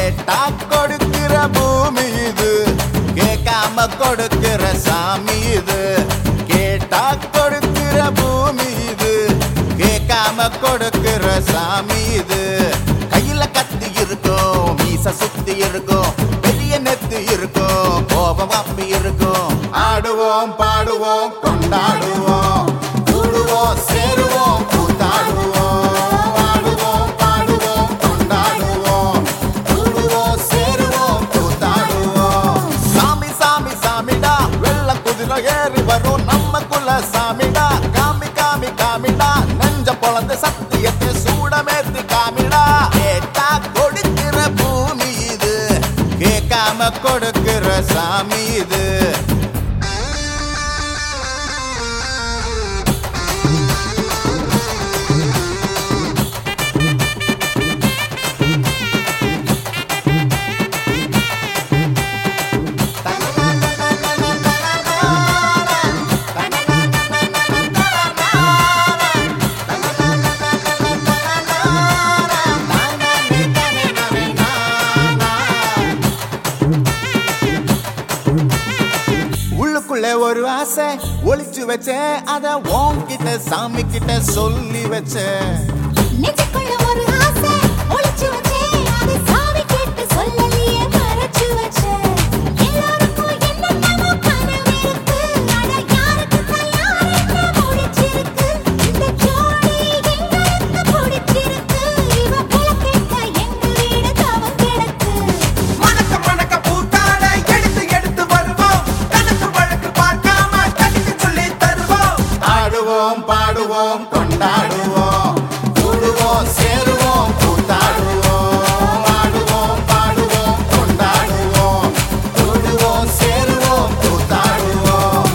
கேட்டா கொடுக்கிற பூமி இது, கேட்காம கொடுக்கிற சாமி இது. கேட்டா கொடுக்கிற பூமி இது, கேட்காம கொடுக்கிற சாமி இது. கையில கத்தி இருக்கும், மீச சுத்தி இருக்கும், பெரிய நெத்து இருக்கும், கோபம் அப்பி இருக்கும். ஆடுவோம் பாடுவோம் கொண்டாடுவோம், கூடுவோம் சேருவோம் கூத்தாடுவோம். ஆடுவோம் பாடுவோம் கொண்டாடுவோம், கூடுவோம் சேருவோம் கூத்தாடுவோம். சாமி சாமி சாமிடா, வெள்ள குதிரை ஏறி வரும் நம்ம குல சாமிடா. காமி காமி காமிடா, நெஞ்ச பொழந்து சத்தியத்தை சூடமேத்தி காமிடா. கேட்டா கொடுக்கிற பூமி இது, கேட்காம கொடுக்கிற சாமி இது. உள்ளுக்குள்ள ஒரு ஆசை ஒளிச்சு வச்சேன், அத உன்கிட்ட சாமி கிட்ட சொல்லி வச்சேன். நெஞ்சுக்குள்ள ஒரு ஆசை ஒளிச்சு வச்சேன், அதை சாமி கிட்ட சொல்லலையே மறைச்சு வச்சேன். எல்லாருக்கும் என்னென்னமோ கனவு இருக்கு, அட யாருக்கு தான் யாருக்கு முடிச்சிருக்கு. இந்த ஜோடி எங்களுக்கு பிடிச்சிருக்கு, இவ போல கேட்க எங்க வீடு தவம் கிடக்கு. மணக்க மணக்க பூத்தாட எடுத்து எடுத்து வருவோம், கணக்கு வழக்கு பார்க்காம கணிக்கு சொல்லி தருவோம். ஆடுவோம் பாடுவோம் கொண்டாடுவோம், கூடுவோம் சேருவோம் கூத்தாடுவோம். ஆடுவோம் பாடுவோம் கொண்டாடுவோம், கூடுவோம் சேருவோம் கூத்தாடுவோம்.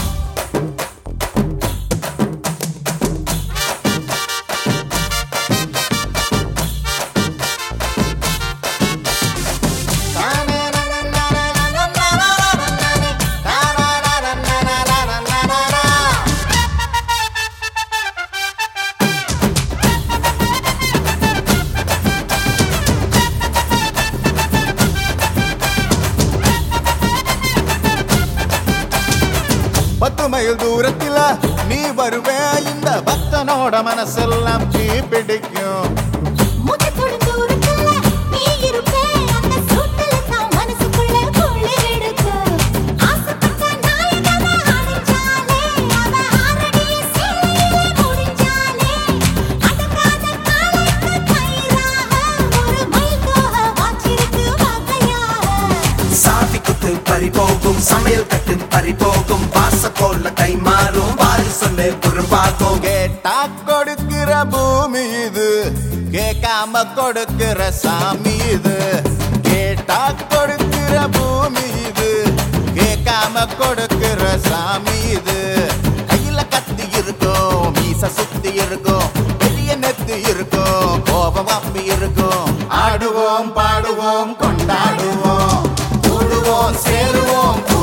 பத்து மைல் தூரத்தில நீ வருவே, இந்த பக்தனோட மனசெல்லாம் தீ பிடிக்கும். முகத்தோட தூரத்துல நீ இருப்பே, அந்த சூட்டுல தான் மனசுக்குள்ள குளிர் எடுக்கு. ஆசைப்பட்ட நாயகனை அடைஞ்சாலே, அவ ஆரடிய சேலையிலே முடிஞ்சாலே, அடங்காத காலைக்கு கயிறாக ஒரு மயில் தோகை வாச்சிருக்கு வகையாக. சாவி குத்து பறி போகும், சமையல் கட்டு பறி போகும், வாச போல கை மாறும், வாரி சொல்லு குறும்பாகும். கேட்டா கொடுக்கிற பூமி இது, கேட்காம கொடுக்கிற சாமி இது. கேட்டா கொடுக்கிற பூமி இது, கேட்காம கொடுக்கிற சாமி இது. கையில கத்தி இருக்கும், மீச சுத்தி இருக்கும், பெரிய நெத்து இருக்கும், கோபம் அப்பி இருக்கும். ஆடுவோம் பாடுவோம் கொண்டாடுவோம், கூடுவோம் சேருவோம்